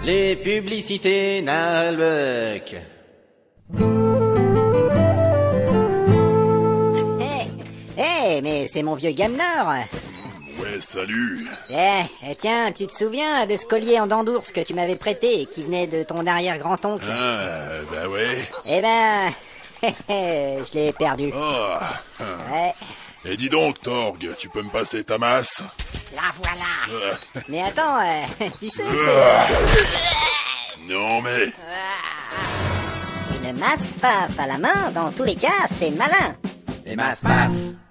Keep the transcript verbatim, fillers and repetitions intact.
Les publicités Nalbuck. Hé, hey, mais c'est mon vieux Gamnor. Ouais, salut. Eh, eh, tiens, tu te souviens de ce collier en dents d'ours que tu m'avais prêté et qui venait de ton arrière-grand-oncle? Ah, bah ouais. Eh ben, je l'ai perdu. Oh. Ouais. Et dis donc, Torg, tu peux me passer ta masse? La voilà. Mais attends, euh, tu sais, Ah. c'est... Non mais... Une masse paf à la main, dans tous les cas, c'est malin. Les masses paf.